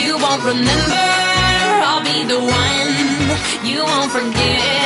You won't remember, I'll be the one. You won't forget.